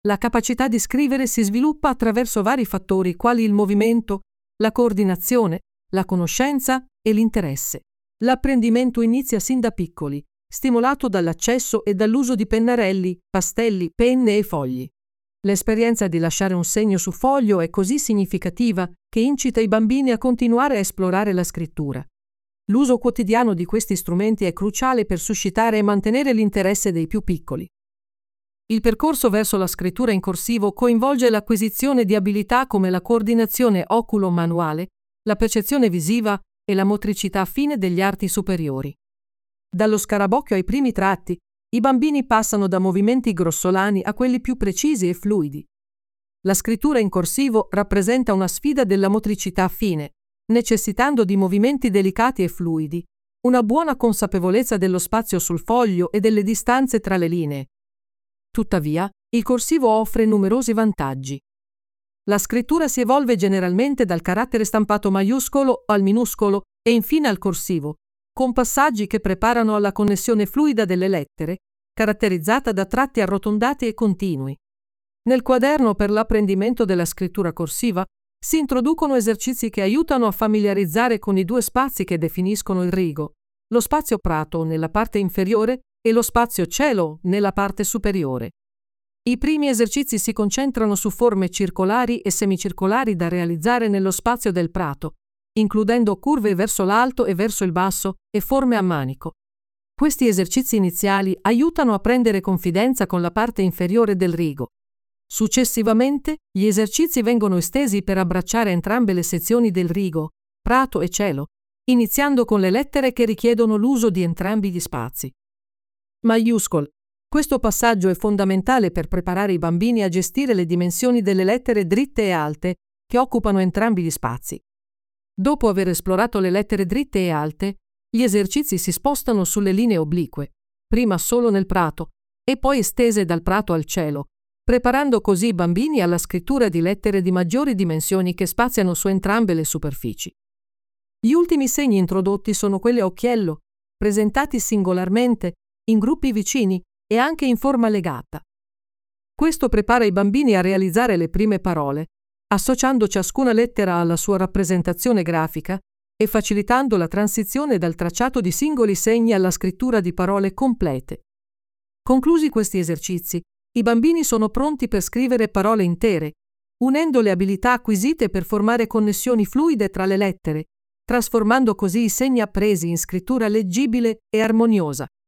La capacità di scrivere si sviluppa attraverso vari fattori quali il movimento, la coordinazione, la conoscenza e l'interesse. L'apprendimento inizia sin da piccoli, stimolato dall'accesso e dall'uso di pennarelli, pastelli, penne e fogli. L'esperienza di lasciare un segno su foglio è così significativa che incita i bambini a continuare a esplorare la scrittura. L'uso quotidiano di questi strumenti è cruciale per suscitare e mantenere l'interesse dei più piccoli. Il percorso verso la scrittura in corsivo coinvolge l'acquisizione di abilità come la coordinazione oculo-manuale, la percezione visiva e la motricità fine degli arti superiori. Dallo scarabocchio ai primi tratti, i bambini passano da movimenti grossolani a quelli più precisi e fluidi. La scrittura in corsivo rappresenta una sfida della motricità fine, necessitando di movimenti delicati e fluidi, una buona consapevolezza dello spazio sul foglio e delle distanze tra le linee. Tuttavia, il corsivo offre numerosi vantaggi. La scrittura si evolve generalmente dal carattere stampato maiuscolo al minuscolo e infine al corsivo, con passaggi che preparano alla connessione fluida delle lettere, caratterizzata da tratti arrotondati e continui. Nel quaderno per l'apprendimento della scrittura corsiva si introducono esercizi che aiutano a familiarizzare con i due spazi che definiscono il rigo, lo spazio prato nella parte inferiore e lo spazio cielo nella parte superiore. I primi esercizi si concentrano su forme circolari e semicircolari da realizzare nello spazio del prato, includendo curve verso l'alto e verso il basso e forme a manico. Questi esercizi iniziali aiutano a prendere confidenza con la parte inferiore del rigo. Successivamente, gli esercizi vengono estesi per abbracciare entrambe le sezioni del rigo, prato e cielo, iniziando con le lettere che richiedono l'uso di entrambi gli spazi. Maiuscolo. Questo passaggio è fondamentale per preparare i bambini a gestire le dimensioni delle lettere dritte e alte che occupano entrambi gli spazi. Dopo aver esplorato le lettere dritte e alte, gli esercizi si spostano sulle linee oblique, prima solo nel prato e poi estese dal prato al cielo, preparando così i bambini alla scrittura di lettere di maggiori dimensioni che spaziano su entrambe le superfici. Gli ultimi segni introdotti sono quelli a occhiello, presentati singolarmente, in gruppi vicini e anche in forma legata. Questo prepara i bambini a realizzare le prime parole, associando ciascuna lettera alla sua rappresentazione grafica e facilitando la transizione dal tracciato di singoli segni alla scrittura di parole complete. Conclusi questi esercizi, i bambini sono pronti per scrivere parole intere, unendo le abilità acquisite per formare connessioni fluide tra le lettere, trasformando così i segni appresi in scrittura leggibile e armoniosa.